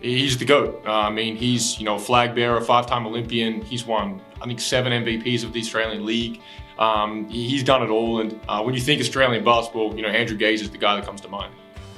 he's the GOAT. I mean, he's, flag bearer, 5-time Olympian. He's won, I think, 7 MVPs of the Australian League. He's done it all. And when you think Australian basketball, Andrew Gaze is the guy that comes to mind.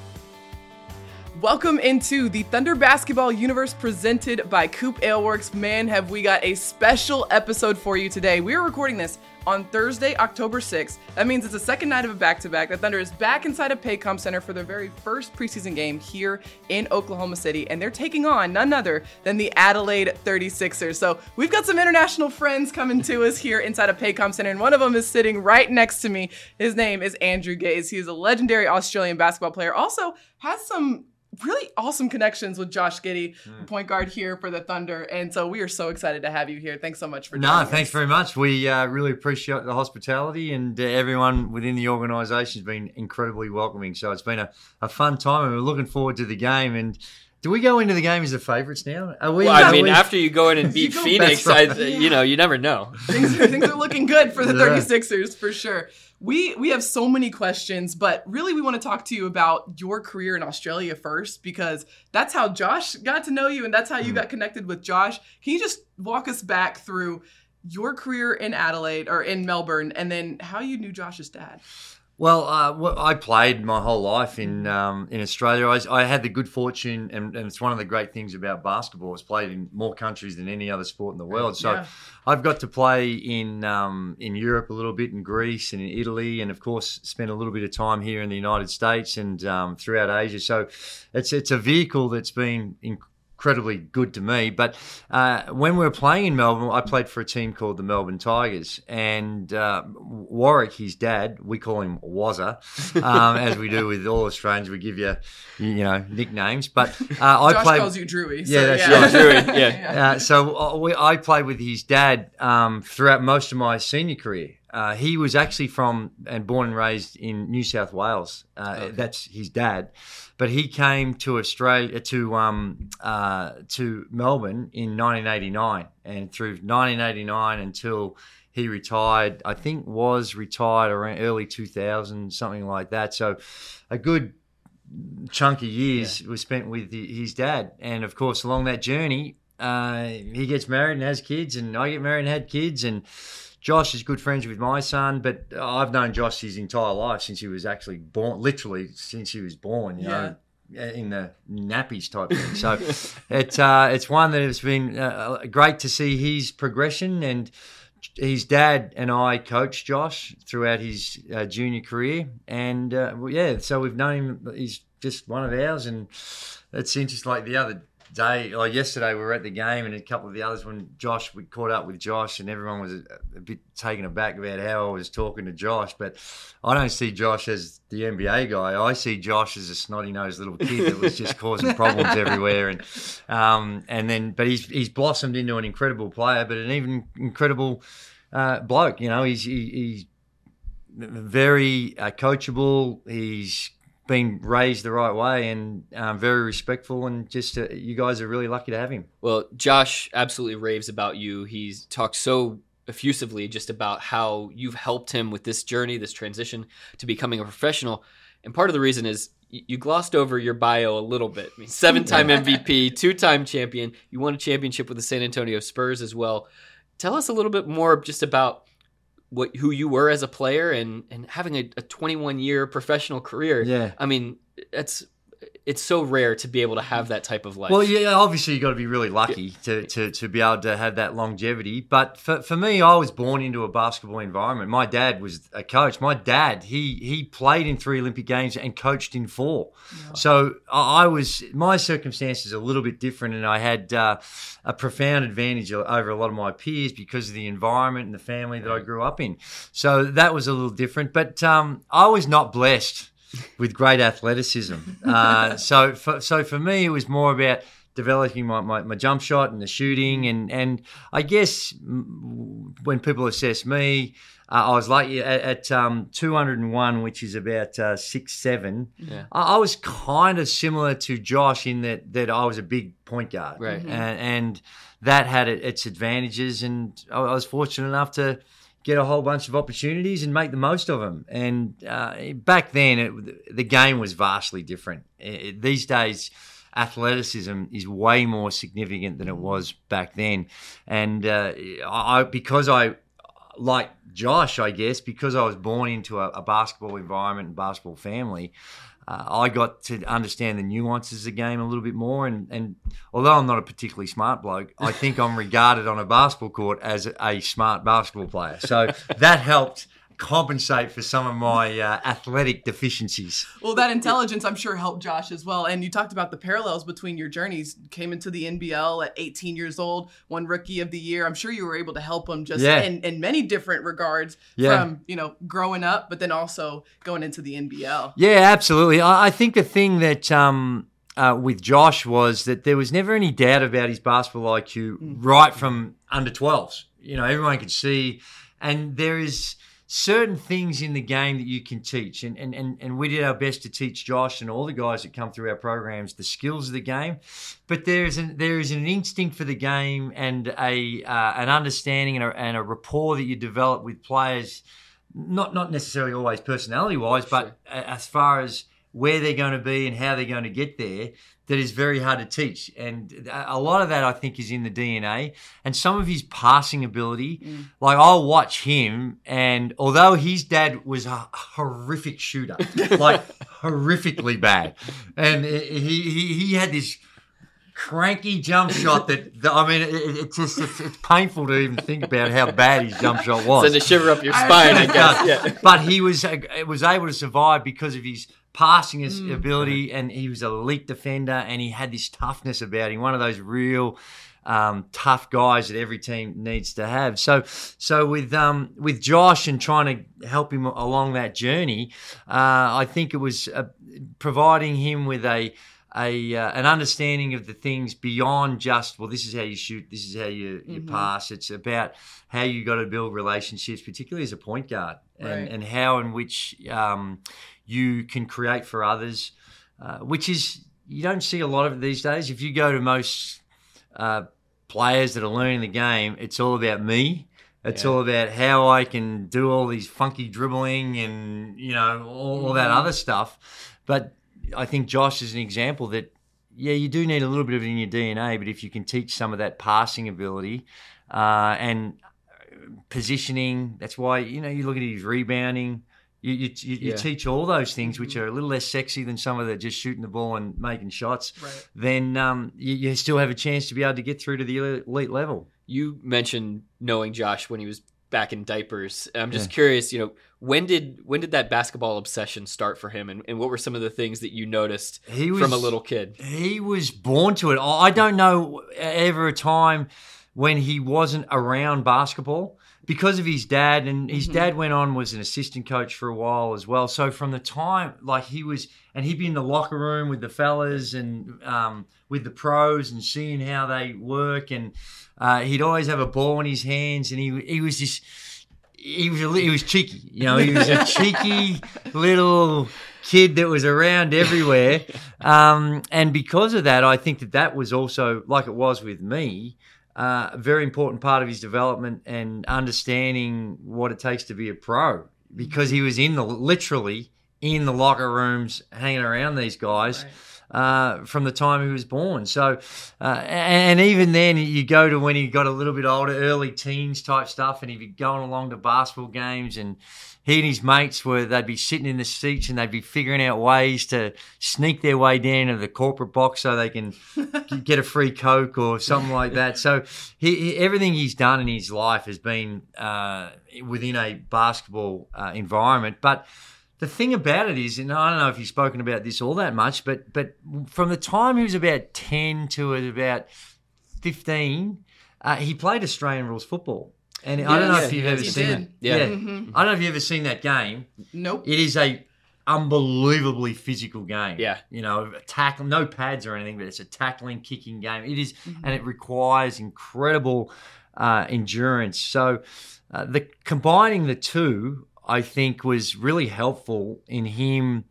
Welcome into the Thunder Basketball Universe presented by Coop Aleworks. Man, have we got a special episode for you today. We're recording this on Thursday, October 6th. That means it's the second night of a back-to-back. The Thunder is back inside of Paycom Center for their very first preseason game here in Oklahoma City, and they're taking on none other than the Adelaide 36ers. So we've got some international friends coming to us here inside of Paycom Center, and one of them is sitting right next to me. His name is Andrew Gaze. He is a legendary Australian basketball player, also has some really awesome connections with Josh Giddey, the point guard here for the Thunder. And so we are so excited to have you here. Thanks so much for joining us. Thanks very much. We really appreciate the hospitality, and everyone within the organisation has been incredibly welcoming. So it's been a fun time, and we're looking forward to the game. And do we go into the game as the favourites now? After you go in and beat Phoenix, right. you never know. Things are looking good for the 36ers for sure. We have so many questions, but really we want to talk to you about your career in Australia first, because that's how Josh got to know you and that's how you got connected with Josh. Can you just walk us back through your career in Adelaide or in Melbourne, and then how you knew Josh's dad? Well, I played my whole life in Australia. I had the good fortune, and it's one of the great things about basketball. It's played in more countries than any other sport in the world. So I've got to play in Europe a little bit, in Greece and in Italy, and of course spent a little bit of time here in the United States and throughout Asia. So it's a vehicle that's been incredibly good to me. But when we were playing in Melbourne, I played for a team called the Melbourne Tigers, and Warwick, his dad, we call him Wazza, as we do with all Australians. We give you nicknames. But Josh calls you Drewy. So, that's right. Drewy. Yeah. I played with his dad throughout most of my senior career. He was actually from and born and raised in New South Wales. That's his dad. But he came to Australia to Melbourne in 1989, and through 1989 until he retired, I think was retired around early 2000, something like that. So a good chunk of years was spent with his dad. And of course, along that journey, he gets married and has kids, and I get married and had kids, and Josh is good friends with my son, but I've known Josh his entire life since he was actually born, literally since he was born, you know, in the nappies type thing. So it's one that has been great to see his progression, and his dad and I coached Josh throughout his junior career. And so we've known him, he's just one of ours, and it's interesting, like the other day, or yesterday, we were at the game, and a couple of the others, when we caught up with Josh, and everyone was a bit taken aback about how I was talking to Josh. But I don't see Josh as the NBA guy. I see Josh as a snotty-nosed little kid that was just causing problems everywhere. But he's blossomed into an incredible player, but an even incredible bloke. You know, he's very coachable. He's been raised the right way, and very respectful, and just you guys are really lucky to have him. Well, Josh absolutely raves about you. He's talked so effusively just about how you've helped him with this journey, this transition to becoming a professional. And part of the reason is you glossed over your bio a little bit. I mean, 7-time MVP, 2-time champion. You won a championship with the San Antonio Spurs as well. Tell us a little bit more just about who you were as a player and having a 21-year professional career. Yeah. I mean, it's so rare to be able to have that type of life. Well, yeah, obviously you've got to be really lucky to be able to have that longevity. But for me, I was born into a basketball environment. My dad was a coach. My dad, he played in 3 Olympic Games and coached in 4. Yeah. So my circumstances are a little bit different, and I had a profound advantage over a lot of my peers because of the environment and the family that I grew up in. So that was a little different. But I was not blessed with great athleticism. So for me, it was more about developing my jump shot and the shooting. And I guess when people assess me, I was lucky at 201, which is about 6'7". Yeah. I was kind of similar to Josh in that I was a big point guard. Right. And that had its advantages. And I was fortunate enough to get a whole bunch of opportunities and make the most of them. And back then, the game was vastly different. These days, athleticism is way more significant than it was back then. And because I, like Josh, I guess, because I was born into a basketball environment and basketball family, I got to understand the nuances of the game a little bit more. And although I'm not a particularly smart bloke, I think I'm regarded on a basketball court as a smart basketball player. So that helped compensate for some of my athletic deficiencies. Well, that intelligence, I'm sure, helped Josh as well. And you talked about the parallels between your journeys. Came into the NBL at 18 years old, won Rookie of the Year. I'm sure you were able to help him just in many different regards from, growing up, but then also going into the NBL. Yeah, absolutely. I think the thing that with Josh was that there was never any doubt about his basketball IQ right from under 12s. Everyone could see. And there is certain things in the game that you can teach, and we did our best to teach Josh and all the guys that come through our programs the skills of the game. But there is an instinct for the game and an understanding and a rapport that you develop with players, not necessarily always personality wise, but as far as where they're going to be and how they're going to get there, that is very hard to teach. And a lot of that, I think, is in the DNA. And some of his passing ability, like I'll watch him, and although his dad was a horrific shooter, like horrifically bad, and he had this cranky jump shot it's painful to even think about how bad his jump shot was. Send a shiver up your spine, I guess. Yeah. But he was able to survive because of his passing ability, and he was an elite defender, and he had this toughness about him, one of those real tough guys that every team needs to have. So with Josh and trying to help him along that journey, I think it was providing him with an understanding of the things beyond just, well, this is how you shoot, this is how you pass. It's about how you got to build relationships, particularly as a point guard, and how in which you can create for others, which is, you don't see a lot of it these days. If you go to most players that are learning the game, it's all about me. It's all about how I can do all these funky dribbling and, all that other stuff. But I think Josh is an example that, you do need a little bit of it in your DNA, but if you can teach some of that passing ability and positioning, that's why, you look at his rebounding, you teach all those things, which are a little less sexy than some of the just shooting the ball and making shots, then you still have a chance to be able to get through to the elite level. You mentioned knowing Josh when he was back in diapers. I'm just curious, when did that basketball obsession start for him, and what were some of the things that you noticed from a little kid? He was born to it. I don't know ever a time when he wasn't around basketball because of his dad, and his dad was an assistant coach for a while as well. So from the time, he'd be in the locker room with the fellas and with the pros and seeing how they work, and he'd always have a ball in his hands, and he was cheeky. He was a cheeky little kid that was around everywhere. And because of that, I think that was also, like it was with me, a very important part of his development and understanding what it takes to be a pro, because he was literally in the locker rooms hanging around these guys from the time he was born. So, and even then, you go to when he got a little bit older, early teens type stuff, and he'd be going along to basketball games, and he and his mates they'd be sitting in the seats and they'd be figuring out ways to sneak their way down to the corporate box so they can get a free Coke or something like that. So everything he's done in his life has been within a basketball environment. But the thing about it is, and I don't know if you've spoken about this all that much, but from the time he was about 10 to about 15, he played Australian rules football. And I don't know if you've ever seen it. I don't know if you've ever seen that game. Nope. It is a unbelievably physical game. Yeah. Tackle, no pads or anything, but it's a tackling, kicking game. It is, and it requires incredible endurance. So combining the two, I think, was really helpful in him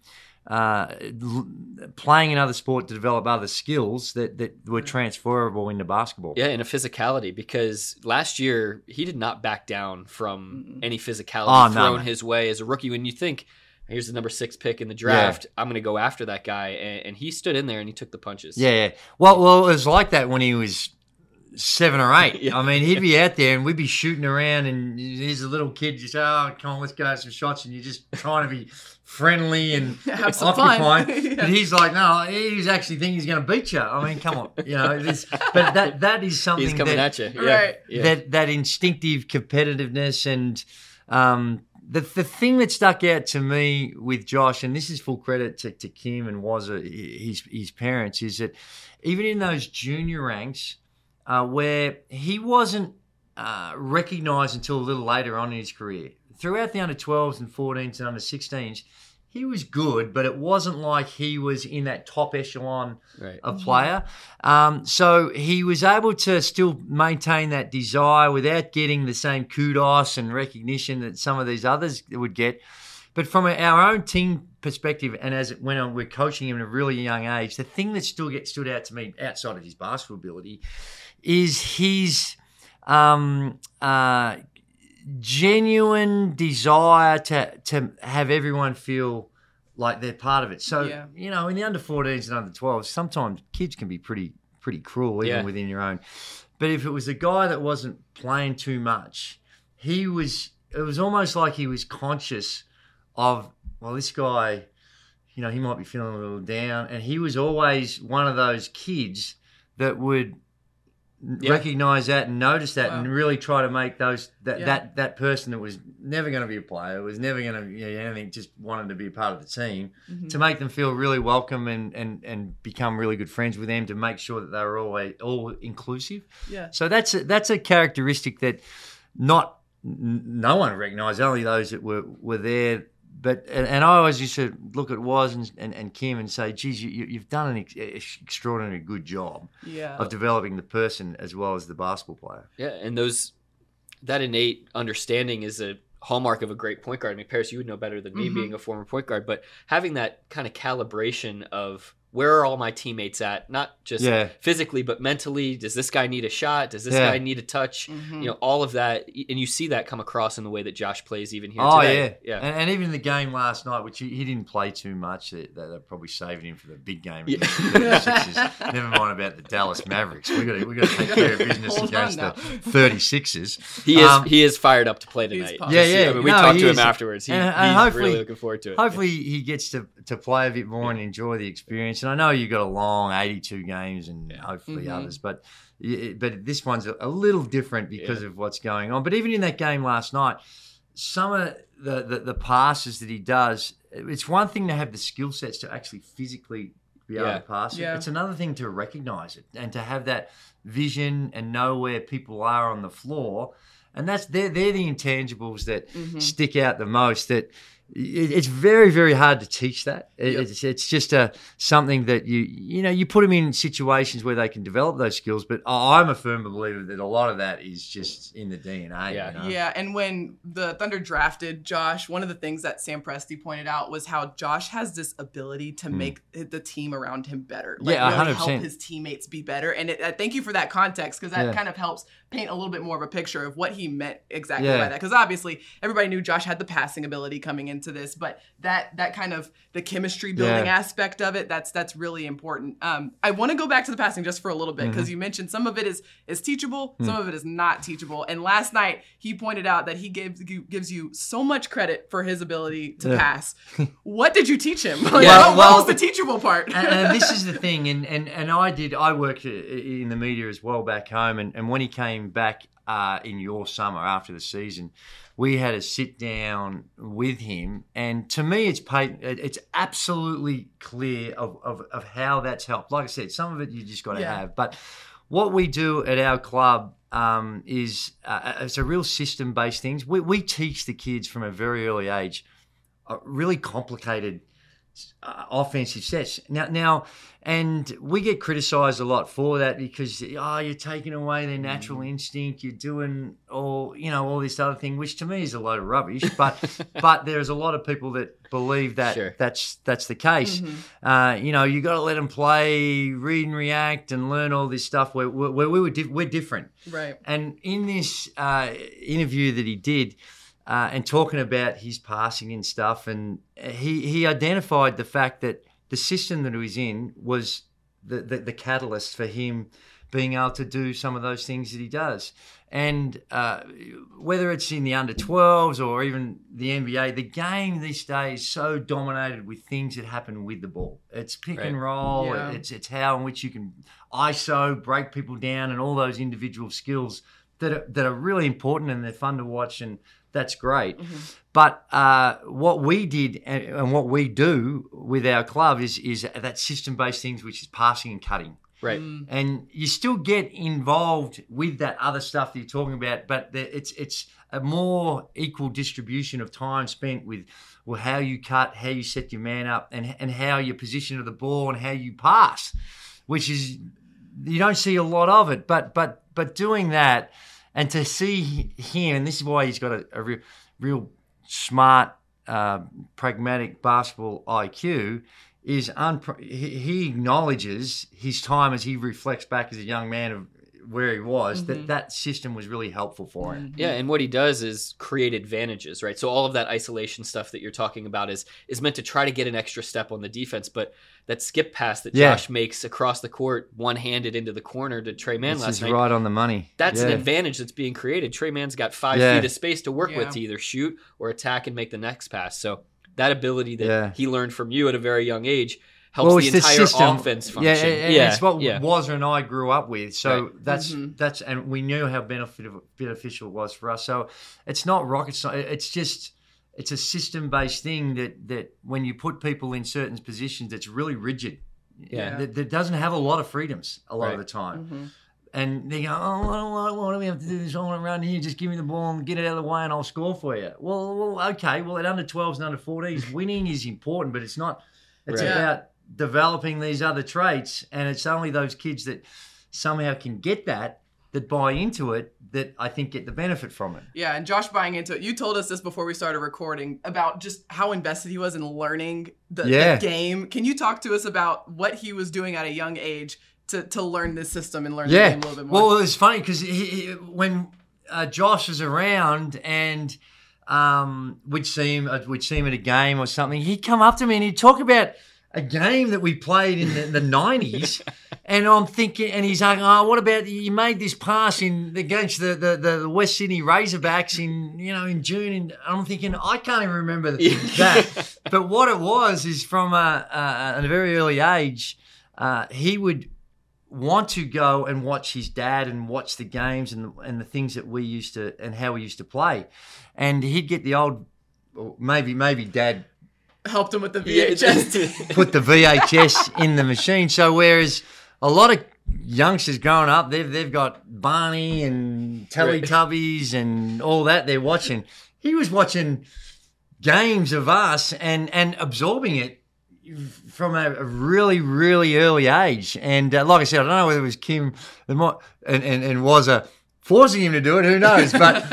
playing another sport to develop other skills that were transferable into basketball. Yeah, and a physicality, because last year he did not back down from any physicality thrown his way as a rookie. When you think here's the number 6 pick in the draft. I'm going to go after that guy. And he stood in there and he took the punches. Yeah. Well, it was like that when he was 7 or 8. Yeah. I mean, he'd be out there and we'd be shooting around, and he's a little kid just, come on, let's go have some shots, and you're just trying to be friendly and have some fun. occupying. But he's like, no, he's actually thinking he's going to beat you. I mean, come on, but that is something He's coming at you. Yeah. Right. Yeah. That instinctive competitiveness, and the thing that stuck out to me with Josh, and this is full credit to Kim and Wazza, his parents, is that even in those junior ranks, where he wasn't recognised until a little later on in his career. Throughout the under-12s and 14s and under-16s, he was good, but it wasn't like he was in that top echelon of player. So he was able to still maintain that desire without getting the same kudos and recognition that some of these others would get. But from our own team perspective, and when we're coaching him at a really young age, the thing that still stood out to me outside of his basketball ability is his genuine desire to have everyone feel like they're part of it. So, in the under-14s and under-12s, sometimes kids can be pretty cruel, even within your own. But if it was a guy that wasn't playing too much, it was almost like he was conscious of, well, this guy, he might be feeling a little down. And he was always one of those kids that would recognize that and notice that and really try to make that person that was never going to be a player, was never going to be anything, just wanted to be a part of the team, to make them feel really welcome and become really good friends with them, to make sure that they were all inclusive. Yeah. So that's a characteristic that no one recognized, only those that were there. But I always used to look at Waz and Kim and say, geez, you've done an extraordinarily good job of developing the person as well as the basketball player. Yeah, and that innate understanding is a hallmark of a great point guard. I mean, Paris, you would know better than me being a former point guard, but having that kind of calibration of where are all my teammates at, not just physically, but mentally. Does this guy need a shot? Does this guy need a touch? All of that. And you see that come across in the way that Josh plays even here today. Yeah. And even in the game last night, which he didn't play too much, they're probably saving him for the big game against the 36ers. Never mind about the Dallas Mavericks. We've got to take care of business against the 36ers. He is fired up to play tonight. Yeah. I mean, we talked to him afterwards. He's really looking forward to it. Hopefully he gets to play a bit more and enjoy the experience. And I know you've got a long 82 games and hopefully others, but this one's a little different because of what's going on. But even in that game last night, some of the passes that he does, it's one thing to have the skill sets to actually physically be able to pass it. It's another thing to recognize it and to have that vision and know where people are on the floor. And they're the intangibles that stick out the most. That it's very, very hard to teach that. It's just something that you put them in situations where they can develop those skills. But I'm a firm believer that a lot of that is just in the DNA. Yeah. And when the Thunder drafted Josh, one of the things that Sam Presti pointed out was how Josh has this ability to make the team around him better. Really 100%. help his teammates be better. And thank you for that context, because that kind of helps paint a little bit more of a picture of what he meant exactly by that. Because obviously everybody knew Josh had the passing ability coming into this, but that kind of the chemistry building aspect of it, that's really important. I want to go back to the passing just for a little bit, because you mentioned some of it is teachable, some of it is not teachable. And last night he pointed out that he gives you so much credit for his ability to pass. What did you teach him? What was the teachable part? and this is the thing, and I worked in the media as well back home, and when he came back in your summer after the season, we had a sit down with him, and to me, it's absolutely clear of how that's helped. Like I said, some of it you just got to have, but what we do at our club is it's a real system based things. We teach the kids from a very early age really complicated offensive sets. Now, and we get criticised a lot for that because you're taking away their natural instinct. You're doing all this other thing, which to me is a load of rubbish. But there's a lot of people that believe that that's the case. You got to let them play, read and react, and learn all this stuff. We're different, right? And in this interview that he did, and talking about his passing and stuff. And he identified the fact that the system that he was in was the catalyst for him being able to do some of those things that he does. And whether it's in the under-12s or even the NBA, the game these days is so dominated with things that happen with the ball. It's pick and roll. Yeah. It's how in which you can ISO, break people down, and all those individual skills that are really important, and they're fun to watch, and that's great. Mm-hmm. But what we did and what we do with our club is that system-based things, which is passing and cutting. Right. And you still get involved with that other stuff that you're talking about, but it's a more equal distribution of time spent with how you cut, how you set your man up, and how your position of the ball and how you pass, which is, you don't see a lot of it. But doing that, and to see him, and this is why he's got a real smart, pragmatic basketball IQ, is he acknowledges his time as he reflects back as a young man of where he was, that system was really helpful for him. Yeah, and what he does is create advantages, right? So all of that isolation stuff that you're talking about is meant to try to get an extra step on the defense, but that skip pass that Josh makes across the court, one-handed into the corner to Trey Mann last night. Right on the money. That's an advantage that's being created. Trey Mann's got 5 feet of space to work with to either shoot or attack and make the next pass. So that ability that he learned from you at a very young age helps the entire offense function. It's what Wazza and I grew up with. So that's and we knew how beneficial it was for us. So it's not rocket science. It's just, it's a system-based thing that when you put people in certain positions, it's really rigid. That doesn't have a lot of freedoms a lot of the time. And they go, why do we have to do this all around here? Just give me the ball and get it out of the way and I'll score for you. Well, okay. Well, at under 12s and under 14s, winning is important, but it's not. It's about developing these other traits, and it's only those kids that somehow can get that buy into it, that I think get the benefit from it. Yeah, and Josh buying into it. You told us this before we started recording about just how invested he was in learning the game. Can you talk to us about what he was doing at a young age to learn this system and learn the game a little bit more? Well, it was funny because when Josh was around and we'd see him at a game or something, he'd come up to me and he'd talk about a game that we played in the 90s, and I'm thinking, and he's like, "Oh, what about you made this pass against the West Sydney Razorbacks in June?" And I'm thinking, I can't even remember that. But what it was is from a very early age, he would want to go and watch his dad and watch the games and the things that we used to and how we used to play, and he'd get the old, maybe Dad helped him with the VHS. Put the VHS in the machine. So whereas a lot of youngsters growing up, they've got Barney and Teletubbies and all that they're watching. He was watching games of us and absorbing it from a really, really early age. And like I said, I don't know whether it was Kim and Wazza forcing him to do it, who knows?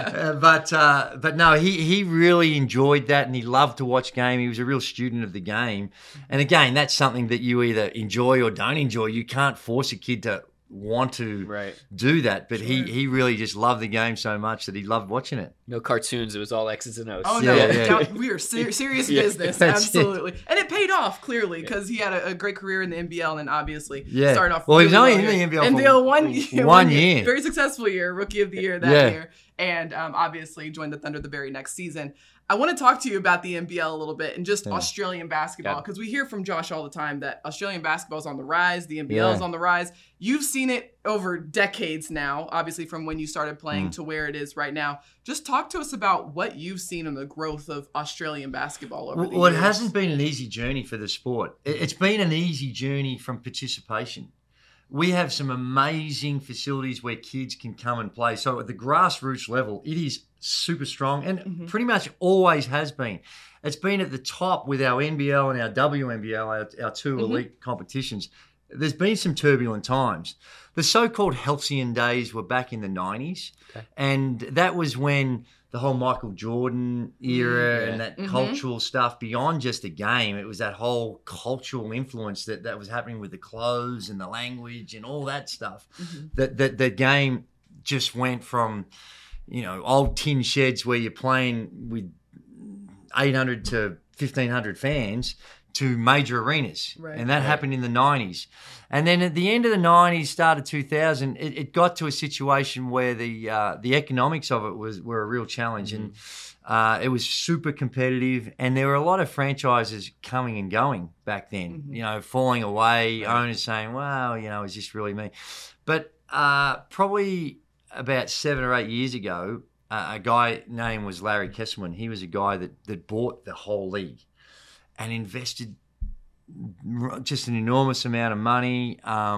But no, he really enjoyed that, and he loved to watch game. He was a real student of the game. And again, that's something that you either enjoy or don't enjoy. You can't force a kid to want to do that, but he really just loved the game so much that he loved watching it. No cartoons, it was all X's and O's. Oh no, we are serious business, absolutely. And it paid off clearly because he had a great career in the NBL and obviously started off. Well, he was only in the NBL for one year. Very successful year, Rookie of the Year that year, and obviously joined the Thunder the very next season. I want to talk to you about the NBL a little bit and just Australian basketball, because we hear from Josh all the time that Australian basketball is on the rise, the NBL is on the rise. You've seen it over decades now, obviously from when you started playing to where it is right now. Just talk to us about what you've seen in the growth of Australian basketball over the years. Well, it hasn't been an easy journey for the sport. It's been an easy journey from participation. We have some amazing facilities where kids can come and play. So at the grassroots level, it is super strong and pretty much always has been. It's been at the top with our NBL and our WNBL, our two elite competitions. There's been some turbulent times. The so-called halcyon days were back in the 90s, and that was when the whole Michael Jordan era and that cultural stuff beyond just a game. It was that whole cultural influence that was happening with the clothes and the language and all that stuff. That the game just went from, old tin sheds where you're playing with 800 to 1,500 fans to major arenas. Right. And that happened in the 90s. And then at the end of the 90s, start of 2000, it got to a situation where the economics of it were a real challenge. And it was super competitive. And there were a lot of franchises coming and going back then, falling away, owners saying, well, is this really me? But probably about 7 or 8 years ago, a guy named was Larry Kesselman. He was a guy that bought the whole league and invested just an enormous amount of money,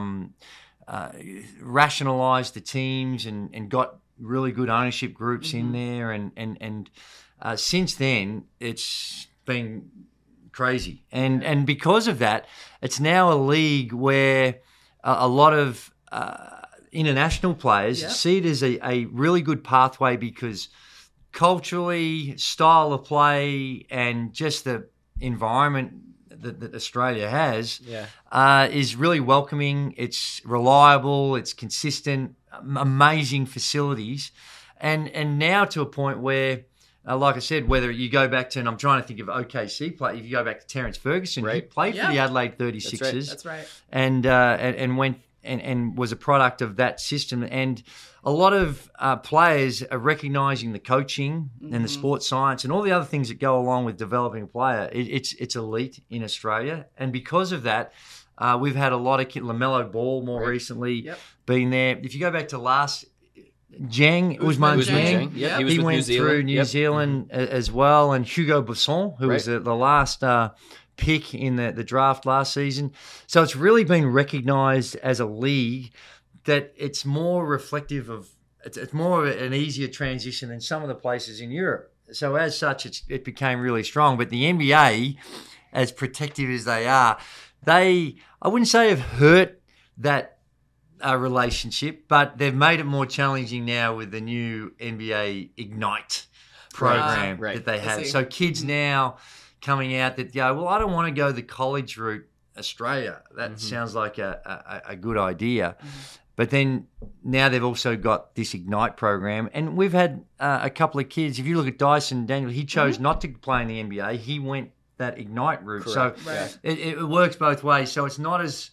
rationalised the teams and got really good ownership groups in there. And since then, it's been crazy. And because of that, it's now a league where a lot of international players see it as a really good pathway because culturally, style of play, and just the environment that Australia has is really welcoming. It's reliable. It's consistent. Amazing facilities, and now to a point where, like I said, whether you go back to, and I'm trying to think of OKC play. If you go back to Terence Ferguson, he played for the Adelaide 36ers. That's right. And went and was a product of that system. And a lot of players are recognising the coaching and the sports science and all the other things that go along with developing a player. It's elite in Australia. And because of that, we've had a lot of LaMelo Ball more recently been there. If you go back to last Usman Jang, he went through New Zealand as well. And Hugo Besson, who was the last pick in the draft last season. So it's really been recognised as a league that it's more reflective of, it's more of an easier transition than some of the places in Europe. So as such, it became really strong. But the NBA, as protective as they are, I wouldn't say have hurt that relationship, but they've made it more challenging now with the new NBA Ignite program that they have. So kids now coming out that, well, I don't want to go the college route, Australia. That sounds like a good idea. But then now they've also got this Ignite program. And we've had a couple of kids. If you look at Dyson Daniel, he chose not to play in the NBA. He went that Ignite route. Correct. So it works both ways. So it's not as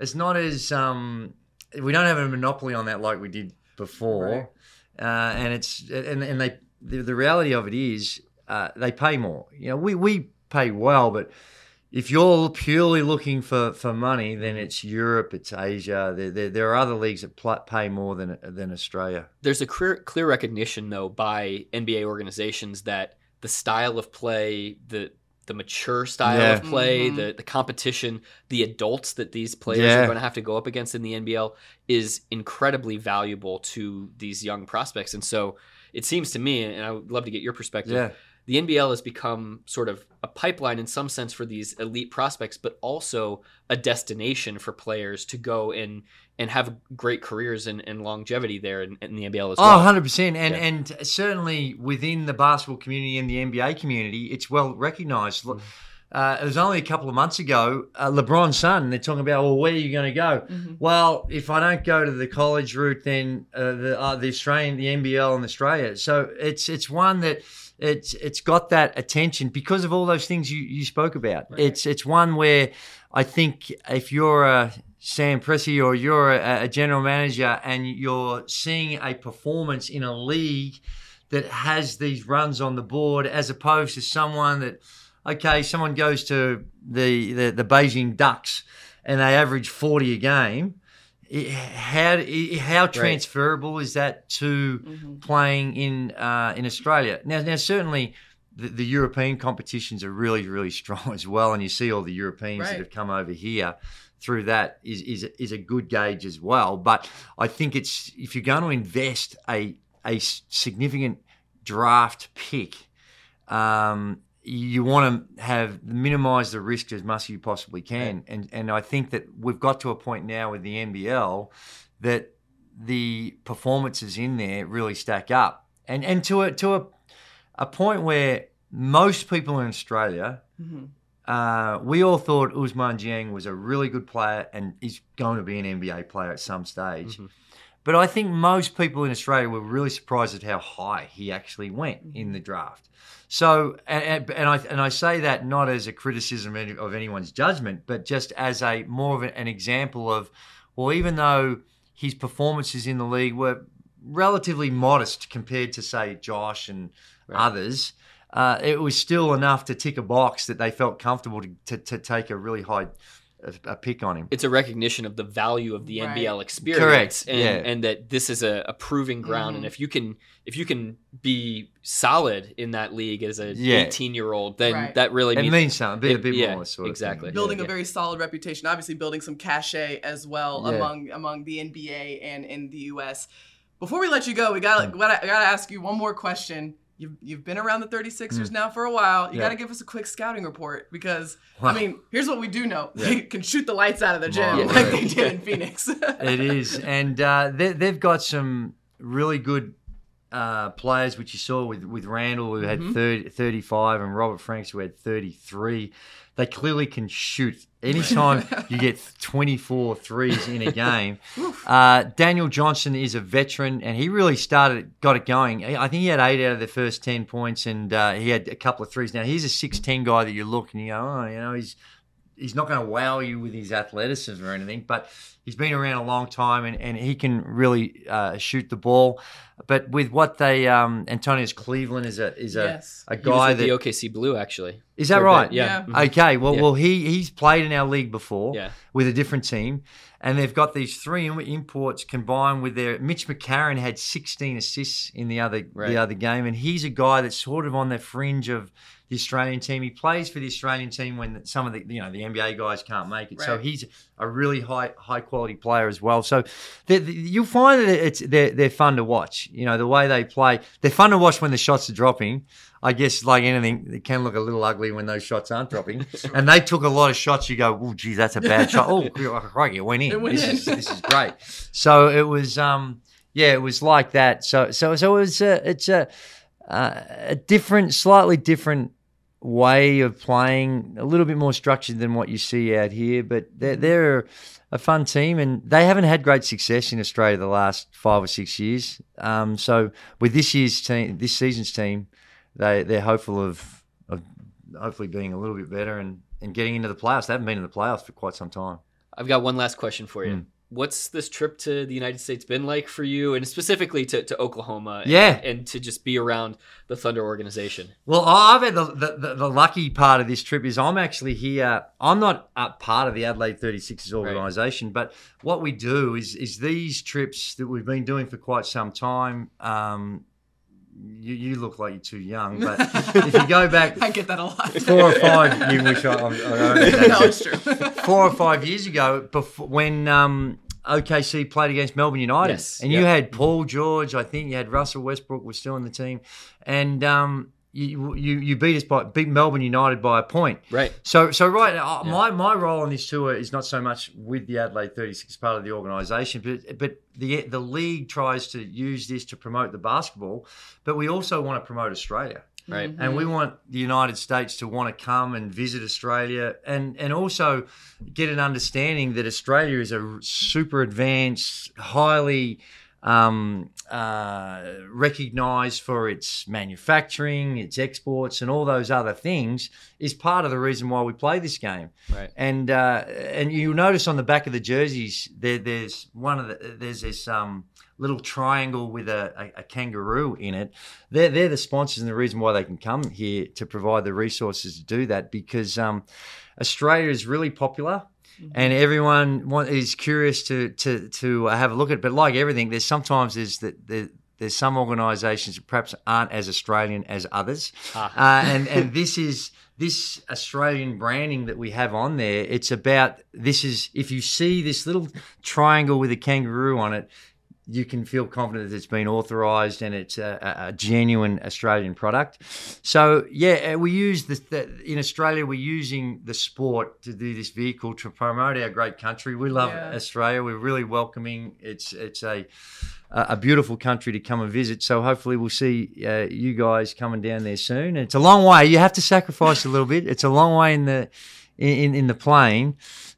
we don't have a monopoly on that like we did before. And the reality of it is they pay more. We pay well, but if you're purely looking for money, then it's Europe, it's Asia. There are other leagues that pay more than Australia. There's a clear recognition, though, by NBA organizations that the style of play, the mature style of play, the competition, the adults that these players are going to have to go up against in the NBL is incredibly valuable to these young prospects. And so it seems to me, and I would love to get your perspective, the NBL has become sort of a pipeline in some sense for these elite prospects, but also a destination for players to go and have great careers and longevity there in the NBL as well. 100%. And certainly within the basketball community and the NBA community, it's well recognized. It was only a couple of months ago, LeBron's son, they're talking about, well, where are you going to go? Well, if I don't go to the college route, then the Australian, the NBL in Australia. So it's one that it's got that attention because of all those things you spoke about. It's one where I think if you're a Sam Presti or you're a general manager and you're seeing a performance in a league that has these runs on the board as opposed to someone that, someone goes to the Beijing Ducks and they average 40 a game. How transferable is that to playing in Australia? Now certainly the European competitions are really, really strong as well, and you see all the Europeans that have come over here through that is a good gauge as well. But I think if you're going to invest a significant draft pick, you want to minimise the risk as much as you possibly can. And I think that we've got to a point now with the NBL that the performances in there really stack up. And to a point where most people in Australia, we all thought Usman Jang was a really good player and is going to be an NBA player at some stage. But I think most people in Australia were really surprised at how high he actually went in the draft. So, and I say that not as a criticism of anyone's judgment, but just as a more of an example of, well, even though his performances in the league were relatively modest compared to, say, Josh and others, it was still enough to tick a box that they felt comfortable to take a really high a pick on him. It's a recognition of the value of the NBL experience. Correct. And that this is a proving ground. And if you can be solid in that league as a 18-year-old, then that really means something. A bit more sort of exactly. thing. Building a very solid reputation, obviously building some cachet as well among the NBA and in the US. Before we let you go, I gotta ask you one more question. You've been around the 36ers now for a while. You got to give us a quick scouting report because, I mean, here's what we do know. They can shoot the lights out of the gym like they did in Phoenix. It is. And they've got some really good players, which you saw with Randall, who had 35, and Robert Franks, who had 33. They clearly can shoot. Anytime you get 24 threes in a game. Daniel Johnson is a veteran, and he really got it going. I think he had 8 out of the first 10 points, and he had a couple of threes. Now, he's a 6'10" guy that you look and you go, he's not going to wow you with his athleticism or anything, but he's been around a long time, and he can really shoot the ball. But with what they Antonius Cleveland is a guy the OKC Blue, actually. Is that right? Yeah. Okay. Well, he's played in our league before with a different team, and they've got these 3 imports combined with their. Mitch McCarron had 16 assists in the other game, and he's a guy that's sort of on the fringe of the Australian team. He plays for the Australian team when some of the the NBA guys can't make it. Right. So he's a really high quality player as well. So you'll find that they're fun to watch. The way they play, they're fun to watch when the shots are dropping. I guess like anything, it can look a little ugly when those shots aren't dropping. And they took a lot of shots. You go, oh, geez, that's a bad shot. Oh, crikey, it went in. This is great. So it was, it was like that. So it's a different, slightly different way of playing, a little bit more structured than what you see out here. But they're a fun team, and they haven't had great success in Australia the last 5 or 6 years. So with this season's team, they're hopeful of hopefully being a little bit better and getting into the playoffs. They haven't been in the playoffs for quite some time. I've got one last question for you. What's this trip to the United States been like for you, and specifically to Oklahoma and to just be around the Thunder organization? Well, I've had the lucky part of this trip is I'm actually here. I'm not a part of the Adelaide 36ers organization, but what we do is these trips that we've been doing for quite some time. You look like you're too young, but if you go back, I get that a lot. 4 or 5. You wish I don't know. No, it's true. 4 or 5 years ago, when OKC played against Melbourne United, and you had Paul George. I think you had Russell Westbrook was still in the team, and you beat Melbourne United by a point. Right. So my role on this tour is not so much with the Adelaide 36 part of the organisation, but the league tries to use this to promote the basketball, but we also want to promote Australia. Right. Mm-hmm. And we want the United States to want to come and visit Australia and also get an understanding that Australia is a super advanced, highly recognised for its manufacturing, its exports, and all those other things is part of the reason why we play this game. Right. And you'll notice on the back of the jerseys there's this little triangle with a kangaroo in it. They're the sponsors and the reason why they can come here to provide the resources to do that, because Australia is really popular. And everyone is curious to have a look at it. But like everything, there's some organisations that perhaps aren't as Australian as others. And this Australian branding that we have on there, it's about, if you see this little triangle with a kangaroo on it, you can feel confident that it's been authorised and it's a genuine Australian product. So, we use in Australia, we're using the sport to do this vehicle to promote our great country. We love Australia. We're really welcoming. It's a beautiful country to come and visit. So hopefully we'll see you guys coming down there soon. It's a long way. You have to sacrifice a little bit. It's a long way in the plane.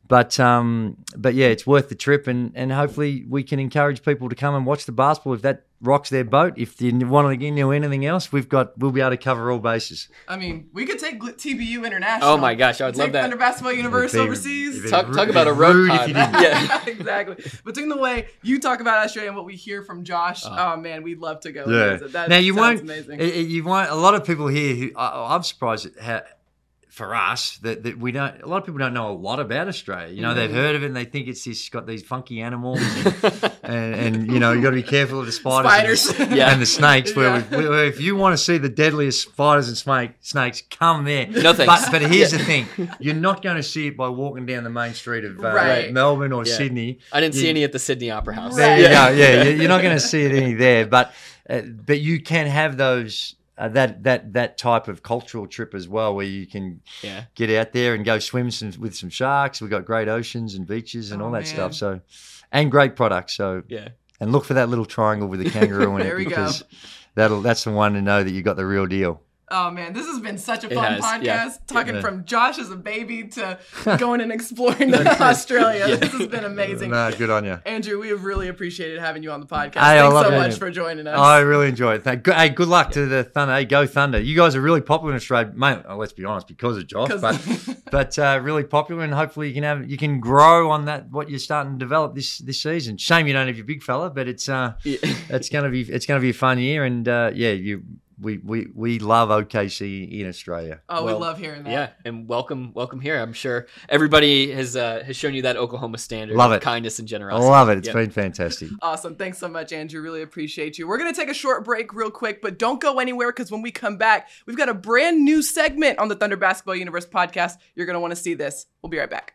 But yeah, it's worth the trip, and hopefully we can encourage people to come and watch the basketball if that rocks their boat. If you want to know anything else, we'll be able to cover all bases. I mean, we could take TBU International. Oh my gosh, I would love that. Thunder Basketball Universe overseas. Talk about a road pod. Yeah, exactly. But taking the way you talk about Australia and what we hear from Josh, oh man, we'd love to go. Yeah. That now you won't. Amazing. You won't. A lot of people here who I'm surprised at how. For us, that we don't. A lot of people don't know a lot about Australia. You know, they've heard of it and they think it's got these funky animals, and you know, you got to be careful of the spiders and the snakes. Where if you want to see the deadliest spiders and snakes, come there. No thanks. But here's the thing: you're not going to see it by walking down the main street of Melbourne or Sydney. I didn't see any at the Sydney Opera House. There you go. Yeah, you're not going to see it any there, but you can have those. That type of cultural trip as well, where you can get out there and go swim with some sharks. We've got great oceans and beaches and all that stuff. So, and great products. So and look for that little triangle with the kangaroo in it, because that's the one to know that you got the real deal. Oh man, this has been such a fun podcast. Talking from Josh as a baby to going and exploring Australia. This has been amazing. Good on you, Andrew. We have really appreciated having you on the podcast. Thanks so much for joining us. I really enjoyed it. Hey, good luck to the Thunder. Hey, go Thunder! You guys are really popular in Australia, mate. Let's be honest, because of Josh, but really popular, and hopefully you can grow on that what you're starting to develop this season. Shame you don't have your big fella, but it's gonna be a fun year, and We love OKC in Australia. We love hearing that. Yeah, and welcome here. I'm sure everybody has shown you that Oklahoma standard of kindness and generosity. I love it. It's been fantastic. Awesome. Thanks so much, Andrew. Really appreciate you. We're going to take a short break real quick, but don't go anywhere, because when we come back, we've got a brand new segment on the Thunder Basketball Universe podcast. You're going to want to see this. We'll be right back.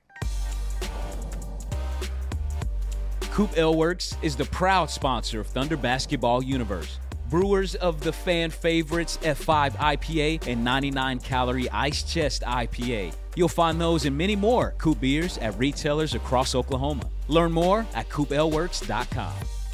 Coop Ale Works is the proud sponsor of Thunder Basketball Universe. Brewers of the fan favorites F5 IPA and 99-calorie Ice Chest IPA. You'll find those and many more Coop beers at retailers across Oklahoma. Learn more at coopaleworks.com.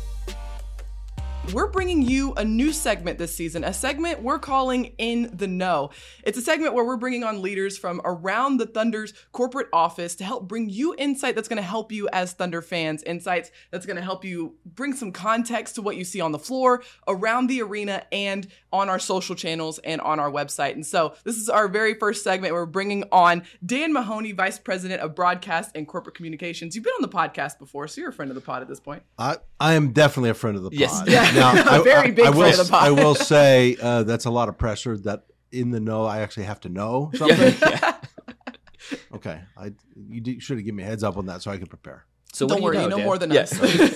We're bringing you a new segment this season, a segment we're calling In the Know. It's a segment where we're bringing on leaders from around the Thunder's corporate office to help bring you insight that's going to help you as Thunder fans, insights that's going to help you bring some context to what you see on the floor, around the arena, and on our social channels and on our website. And so this is our very first segment. We're bringing on Dan Mahoney, Vice President of Broadcast and Corporate Communications. You've been on the podcast before, so you're a friend of the pod at this point. I am definitely a friend of the pod. Yes. Yeah. Now, very big fan of the pod. I will say that's a lot of pressure. That in the know, I actually have to know something. Okay, you should have given me a heads up on that so I could prepare. So don't worry, you know more than us.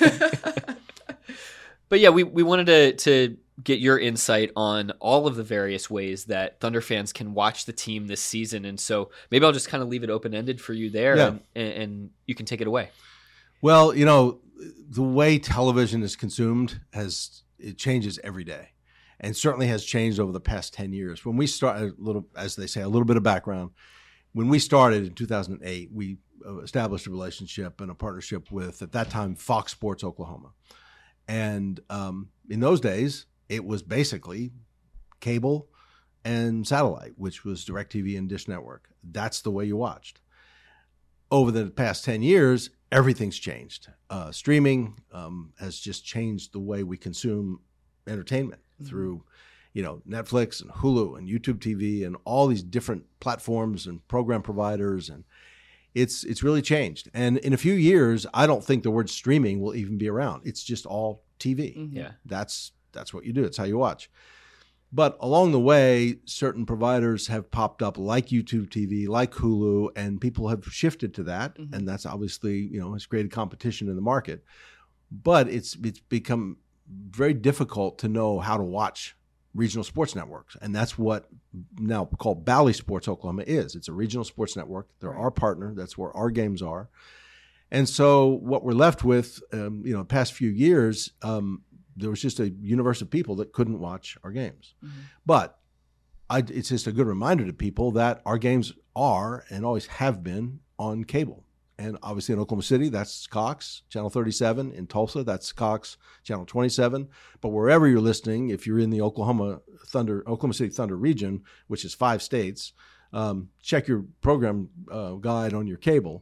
But yeah, we wanted to get your insight on all of the various ways that Thunder fans can watch the team this season, and so maybe I'll just kind of leave it open ended for you there, and you can take it away. Well, you know, the way television is consumed it changes every day, and certainly has changed over the past 10 years. When we started, as they say, a little bit of background. When we started in 2008, we established a relationship and a partnership with, at that time, Fox Sports Oklahoma. And in those days, it was basically cable and satellite, which was DirecTV and Dish Network. That's the way you watched. Over the past 10 years, everything's changed. Streaming has just changed the way we consume entertainment through, Netflix and Hulu and YouTube TV and all these different platforms and program providers, and it's really changed. And in a few years, I don't think the word streaming will even be around. It's just all TV. Mm-hmm. Yeah, that's what you do. It's how you watch. But along the way, certain providers have popped up like YouTube TV, like Hulu, and people have shifted to that. Mm-hmm. And that's obviously, has created competition in the market. But it's become very difficult to know how to watch regional sports networks. And that's what now called Bally Sports Oklahoma is. It's a regional sports network. They're our partner. That's where our games are. And so what we're left with, the past few years, there was just a universe of people that couldn't watch our games. Mm-hmm. But it's just a good reminder to people that our games are and always have been on cable. And obviously in Oklahoma City, that's Cox, Channel 37. In Tulsa, that's Cox, Channel 27. But wherever you're listening, if you're in the Oklahoma City Thunder region, which is 5 states, check your program guide on your cable.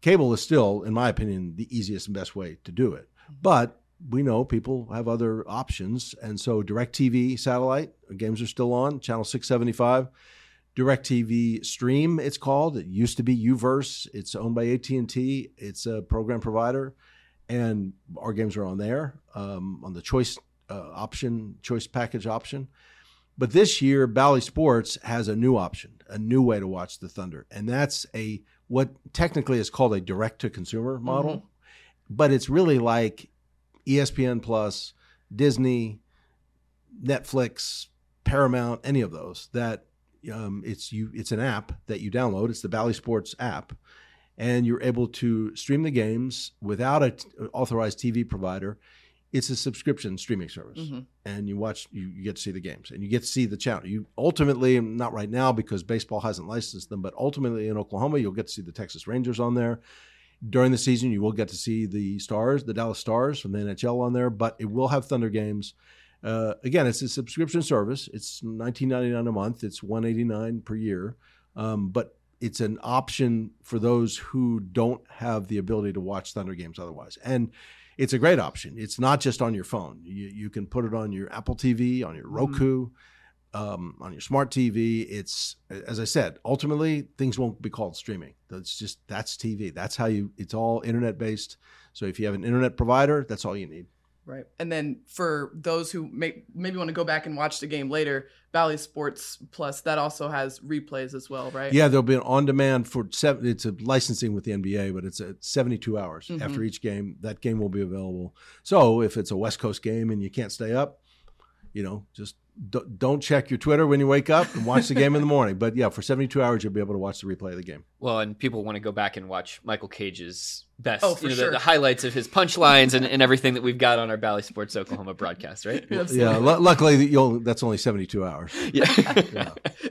cable is still, in my opinion, the easiest and best way to do it. But we know people have other options. And so DirecTV satellite, games are still on, channel 675. DirecTV Stream, it's called. It used to be Uverse. It's owned by AT&T. It's a program provider. And our games are on there, on the choice choice package option. But this year, Bally Sports has a new option, a new way to watch the Thunder. And that's what technically is called a direct-to-consumer model. Mm-hmm. But it's really like ESPN Plus, Disney, Netflix, Paramount, any of those. That it's an app that you download. It's the Bally Sports app, and you're able to stream the games without an authorized TV provider. It's a subscription streaming service, mm-hmm. and you get to see the games, and you get to see the channel. You ultimately, not right now because baseball hasn't licensed them, but ultimately in Oklahoma, you'll get to see the Texas Rangers on there. During the season, you will get to see the Dallas Stars from the NHL on there, but it will have Thunder games. Again, it's a subscription service. It's $19.99 a month. It's $189 per year, but it's an option for those who don't have the ability to watch Thunder games otherwise. And it's a great option. It's not just on your phone. You can put it on your Apple TV, on your Roku, on your smart TV. It's, as I said, ultimately things won't be called streaming. That's TV. That's how it's all internet based. So if you have an internet provider, that's all you need. Right. And then for those who maybe want to go back and watch the game later, Bally Sports Plus, that also has replays as well, right? Yeah, there'll be an on-demand it's a licensing with the NBA, but it's at 72 hours mm-hmm. after each game. That game will be available. So if it's a West Coast game and you can't stay up, just don't check your Twitter when you wake up and watch the game in the morning. But yeah, for 72 hours, you'll be able to watch the replay of the game. Well, and people want to go back and watch Michael Cage's best, sure. the highlights of his punchlines and everything that we've got on our Bally Sports Oklahoma broadcast, right? Yeah, luckily that's only 72 hours. Yeah.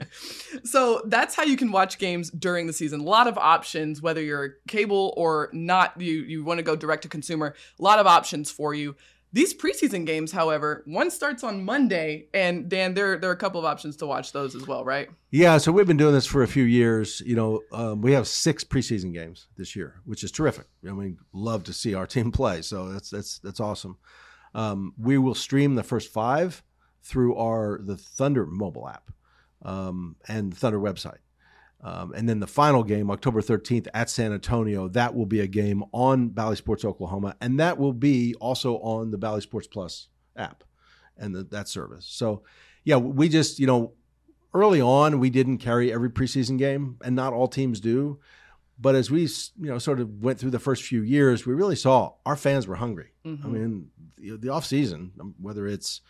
So that's how you can watch games during the season. A lot of options, whether you're cable or not, you want to go direct to consumer, a lot of options for you. These preseason games, however, one starts on Monday, and Dan, there are a couple of options to watch those as well, right? Yeah, so we've been doing this for a few years. We have 6 preseason games this year, which is terrific. Love to see our team play, so that's awesome. We will stream the first 5 through the Thunder mobile app and the Thunder website. And then the final game, October 13th at San Antonio, that will be a game on Bally Sports Oklahoma, and that will be also on the Bally Sports Plus app and that service. So, yeah, we just, early on, we didn't carry every preseason game, and not all teams do. But as we, sort of went through the first few years, we really saw our fans were hungry. Mm-hmm. The off season, whether it's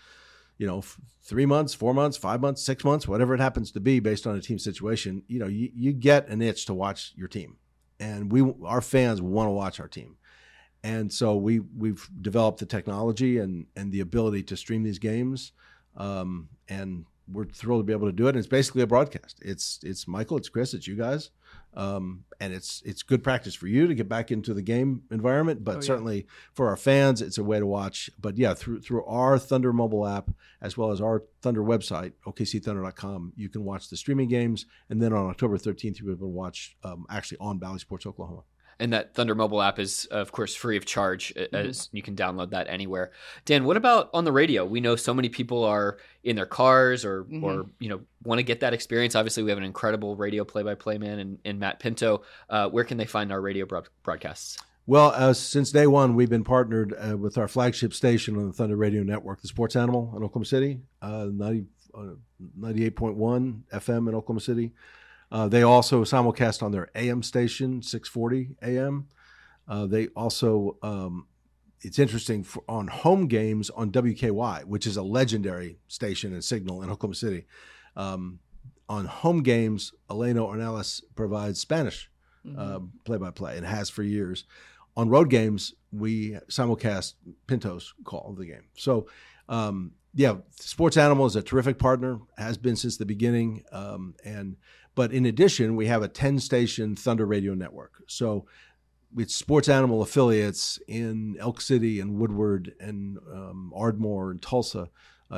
3 months, 4 months, 5 months, 6 months, whatever it happens to be based on a team situation, you get an itch to watch your team. And our fans want to watch our team. And so we've developed the technology and the ability to stream these games. And we're thrilled to be able to do it. And it's basically a broadcast. It's Michael, it's Chris, it's you guys. And it's good practice for you to get back into the game environment, but certainly for our fans, it's a way to watch. But yeah, through our Thunder mobile app, as well as our Thunder website, OKCThunder.com, you can watch the streaming games. And then on October 13th, you'll be able to watch actually on Bally Sports Oklahoma. And that Thunder mobile app is, of course, free of charge, as you can download that anywhere. Dan, what about on the radio? We know so many people are in their cars or want to get that experience. Obviously, we have an incredible radio play-by-play man in Matt Pinto. Where can they find our radio broadcasts? Well, since day one, we've been partnered with our flagship station on the Thunder Radio Network, the Sports Animal in Oklahoma City, 98.1 FM in Oklahoma City. They also simulcast on their AM station, 640 AM. They also, it's interesting, on home games on WKY, which is a legendary station and signal in Oklahoma City. On home games, Elena Ornelas provides Spanish play-by-play and has for years. On road games, we simulcast Pinto's call of the game. So, Sports Animal is a terrific partner, has been since the beginning. But in addition, we have a 10-station Thunder radio network. So it's Sports Animal affiliates in Elk City and Woodward and Ardmore and Tulsa,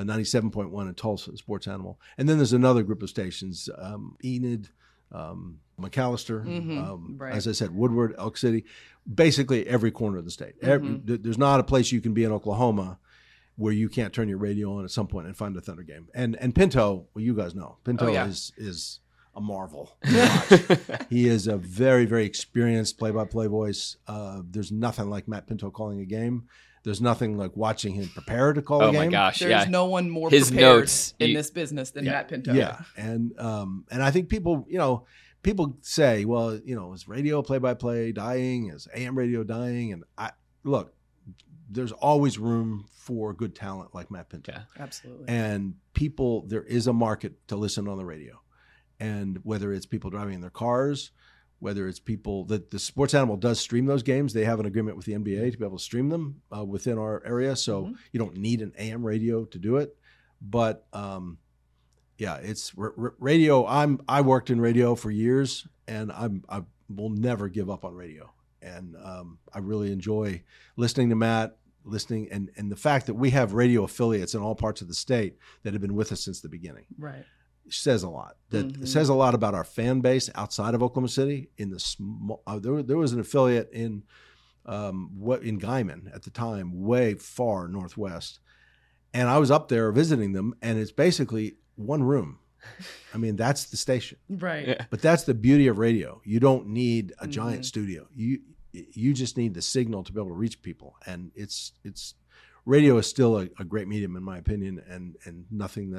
97.1 in Tulsa, Sports Animal. And then there's another group of stations, Enid, McAllister, right. as I said, Woodward, Elk City, basically every corner of the state. There's not a place you can be in Oklahoma where you can't turn your radio on at some point and find a Thunder game. And Pinto, well, you guys know, Pinto is a marvel to watch. He is a very, very experienced play-by-play voice. There's nothing like Matt Pinto calling a game. There's nothing like watching him prepare to call a game. Oh my gosh! There's no one more his prepared notes in this business than Matt Pinto. Yeah, and I think people say, well, is radio play-by-play dying? Is AM radio dying? And look, there's always room for good talent like Matt Pinto. Yeah, absolutely. And there is a market to listen on the radio, and whether it's people driving in their cars, whether it's people that the Sports Animal does stream those games. They have an agreement with the NBA to be able to stream them within our area. So you don't need an AM radio to do it. But it's radio. I worked in radio for years, and I will never give up on radio. And I really enjoy listening to Matt, and the fact that we have radio affiliates in all parts of the state that have been with us since the beginning. Right. Says a lot. It says a lot about our fan base outside of Oklahoma City. In the small, there was an affiliate in Guyman at the time, way far northwest, and I was up there visiting them, and it's basically one room. I mean, that's the station, right? Yeah. But that's the beauty of radio. You don't need a giant studio. You just need the signal to be able to reach people, and it's radio is still a great medium in my opinion, and nothing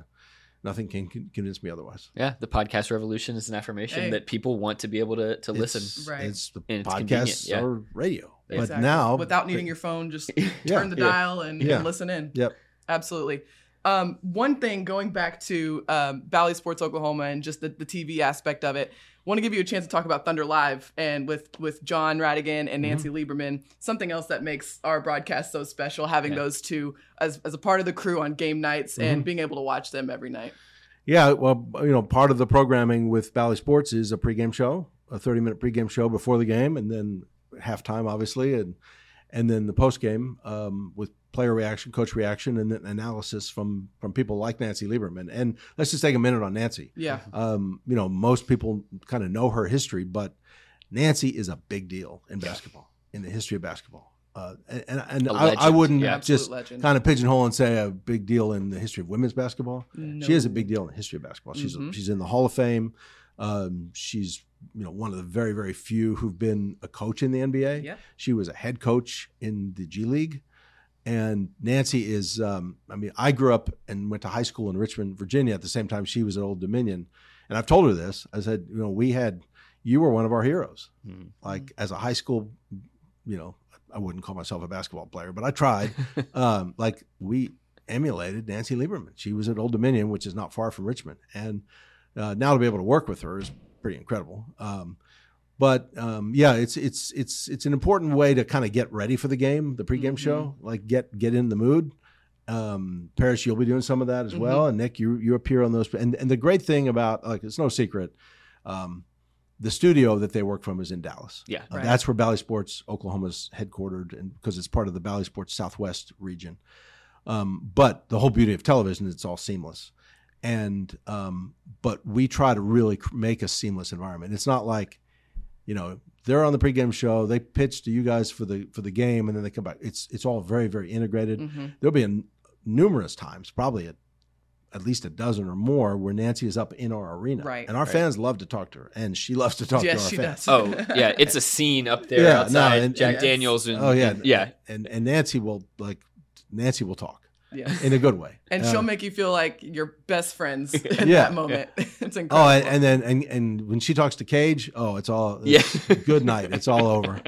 can convince me otherwise. Yeah, the podcast revolution is an affirmation that people want to be able to listen. Right. It's the and podcasts or radio. Exactly. But now, without needing your phone, just turn the dial and listen in. Yep. Absolutely. One thing, going back to Valley Sports Oklahoma and just the TV aspect of it, want to give you a chance to talk about Thunder Live and with John Radigan and Nancy Lieberman. Something else that makes our broadcast so special, having those two as a part of the crew on game nights and being able to watch them every night. Yeah, well, part of the programming with Valley Sports is a pregame show, a 30-minute pregame show before the game, and then halftime, obviously, and then the postgame with player reaction, coach reaction, and then analysis from people like Nancy Lieberman. And let's just take a minute on Nancy. Yeah. Most people kind of know her history, but Nancy is a big deal in basketball, in the history of basketball. And I wouldn't just kind of pigeonhole and say a big deal in the history of women's basketball. No. She is a big deal in the history of basketball. She's in the Hall of Fame. She's one of the very, very few who've been a coach in the NBA. Yeah. She was a head coach in the G League. And Nancy is, I grew up and went to high school in Richmond, Virginia at the same time she was at Old Dominion. And I've told her this. I said, you were one of our heroes. Mm-hmm. Like as a high school, I wouldn't call myself a basketball player, but I tried. We emulated Nancy Lieberman. She was at Old Dominion, which is not far from Richmond. And now to be able to work with her is pretty incredible. It's an important way to kind of get ready for the game, the pregame show, like get in the mood. Parrish, you'll be doing some of that as well. And Nick, you appear on those. And the great thing about, it's no secret, the studio that they work from is in Dallas. Yeah, right. That's where Valley Sports Oklahoma's headquartered, and because it's part of the Valley Sports Southwest region. But the whole beauty of television, it's all seamless. And but we try to really make a seamless environment. It's not like, they're on the pregame show, they pitch to you guys for the game, and then they come back. It's all very, very integrated. Mm-hmm. There'll be numerous times, probably at least a dozen or more, where Nancy is up in our arena. Right. And our fans love to talk to her, and she loves to talk to our fans. Does. Oh, yeah. It's a scene up there outside and Jack Daniels. And, And Nancy will talk. Yeah. In a good way. And she'll make you feel like you're best friends in that moment. It's incredible. Oh, and then when she talks to Cage, it's good night. It's all over.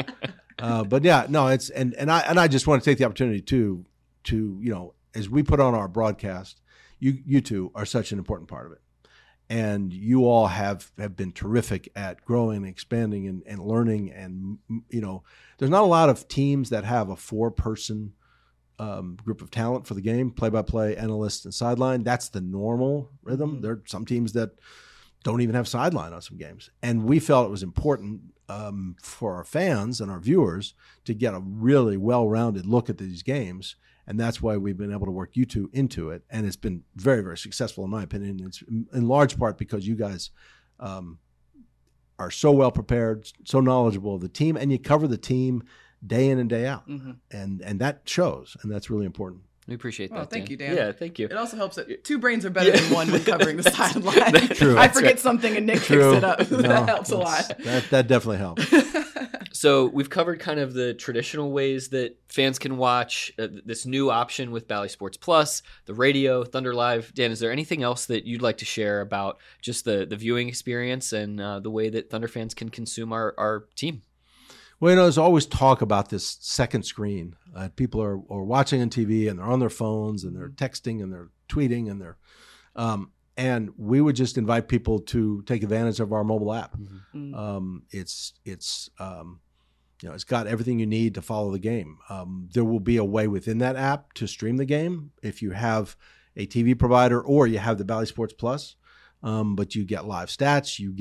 I just want to take the opportunity to as we put on our broadcast, you two are such an important part of it. And you all have been terrific at growing and expanding and learning. And, there's not a lot of teams that have a 4-person group of talent for the game, play-by-play, analysts, and sideline. That's the normal rhythm. Mm-hmm. There are some teams that don't even have sideline on some games. And we felt it was important for our fans and our viewers to get a really well-rounded look at these games. And that's why we've been able to work you two into it. And it's been very, very successful, in my opinion. It's in large part because you guys are so well prepared, so knowledgeable of the team, and you cover the team day in and day out, and that shows, and that's really important. We appreciate that. Thank Dan. you, Dan. Yeah, thank you. It also helps that two brains are better than one when covering the sideline. True. I forget something and Nick picks it up. That helps a lot. That definitely helps. So we've covered kind of the traditional ways that fans can watch this new option with Bally Sports Plus, the radio, Thunder Live. Dan, is there anything else that you'd like to share about just the viewing experience and the way that Thunder fans can consume our team? Well, there's always talk about this second screen. People are watching on TV and they're on their phones and they're texting and they're tweeting and and we would just invite people to take advantage of our mobile app. It's got everything you need to follow the game. There will be a way within that app to stream the game if you have a TV provider or you have the Bally Sports Plus. But you get live stats, you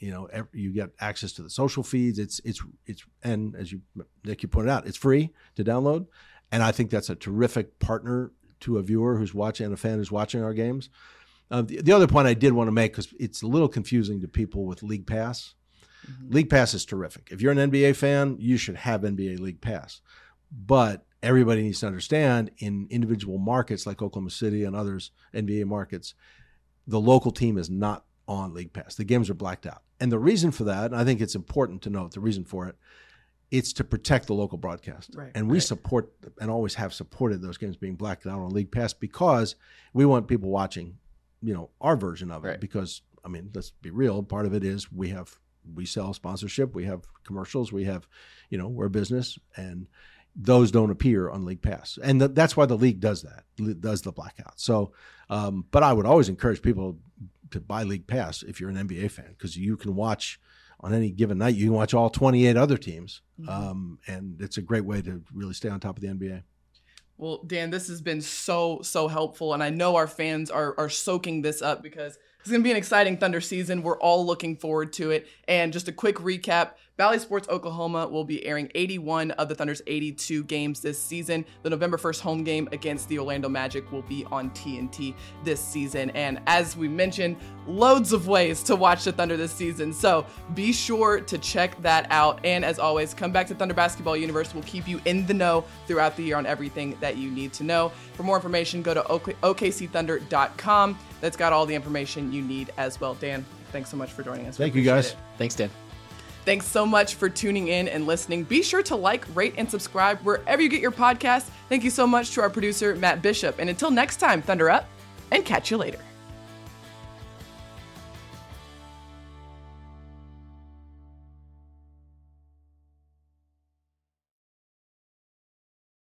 get access to the social feeds. It's and as Nick, you pointed out, it's free to download, and I think that's a terrific partner to a viewer who's watching and a fan who's watching our games. The other point I did want to make, because it's a little confusing to people with League Pass. League Pass is terrific. If you're an NBA fan, you should have NBA League Pass, but everybody needs to understand in individual markets like Oklahoma City and others NBA markets, the local team is not on League Pass. The games are blacked out. And the reason for that, and I think it's important to note the reason for it, it's to protect the local broadcast. Right, and we support and always have supported those games being blacked out on League Pass because we want people watching, our version of it. Right. Because, let's be real, part of it is we sell sponsorship, we have commercials, we have, we're a business, and those don't appear on League Pass. And that's why the league does that, does the blackout. So, but I would always encourage people to buy League Pass if you're an NBA fan, because you can watch on any given night, you can watch all 28 other teams. And it's a great way to really stay on top of the NBA. Well, Dan, this has been so helpful, and I know our fans are soaking this up because it's going to be an exciting Thunder season. We're all looking forward to it. And just a quick recap, Bally Sports Oklahoma will be airing 81 of the Thunder's 82 games this season. The November 1st home game against the Orlando Magic will be on TNT this season. And as we mentioned, loads of ways to watch the Thunder this season. So be sure to check that out. And as always, come back to Thunder Basketball Universe. We'll keep you in the know throughout the year on everything that you need to know. For more information, go to OKCThunder.com. That's got all the information you need as well. Dan, thanks so much for joining us. Thank you, guys. Thanks, Dan. Thanks so much for tuning in and listening. Be sure to like, rate, and subscribe wherever you get your podcasts. Thank you so much to our producer, Matt Bishop. And until next time, Thunder up, and catch you later.